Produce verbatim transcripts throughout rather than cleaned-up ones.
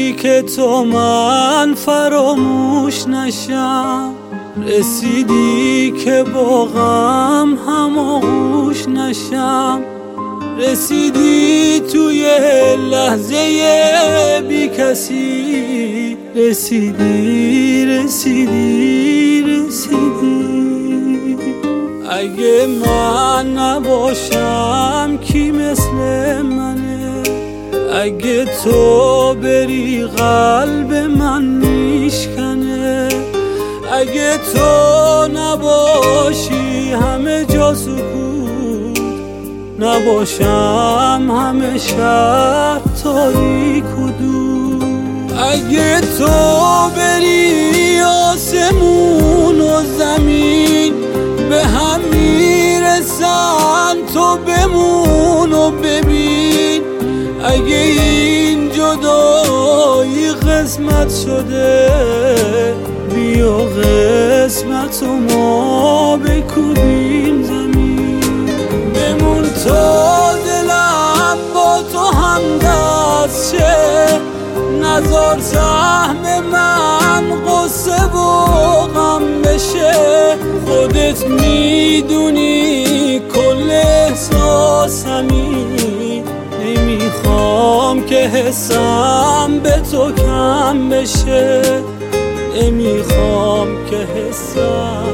رسیدی که تو من فراموش نشم، رسیدی که با غم هماغوش نشم، رسیدی توی لحظه بی کسی، رسیدی رسیدی رسیدی. اگه من نباشم کی مثل منه؟ اگه تو بری قلب من میشکنه، اگه تو نباشی همه جا سکوت، نباشم همه شب تاریک و دور. اگه تو بری آسمون و زمین به هم میرسن، تو بمون و ببین. اگه این جدایی قسمت شده، بیا قسمت و ما بکوبیم زمین. بمون تا دلم با تو همدست شه، نذار سهم من قصه و غم بشه. خودت میدونی کل احساسمی، نمیخوام که حسم به تو کم بشه، نمیخوام که حسم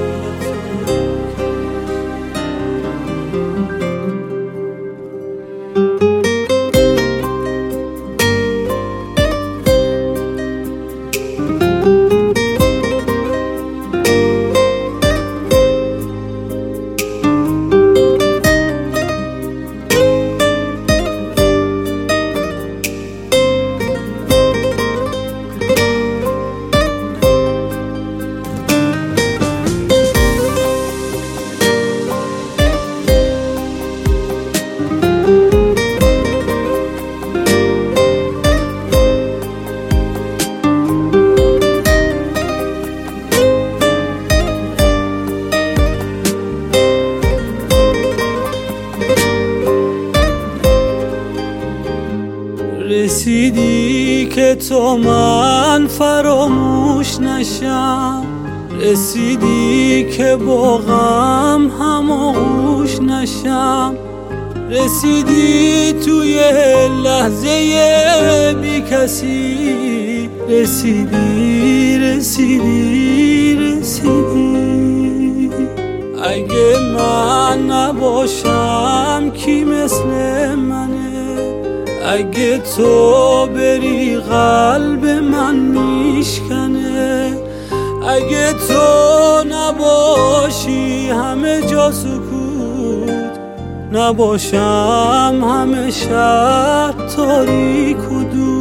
رسیدی که تو من فراموش نشم، رسیدی که با غم هماغوش نشم، رسیدی توی لحظه بی کسی، رسیدی رسیدی رسیدی. اگه من نباشم کی مثل منه؟ اگه تو بری قلب من میشکنه، اگه تو نباشی همه جا سکوت، نباشم همه شب تاریک و دور.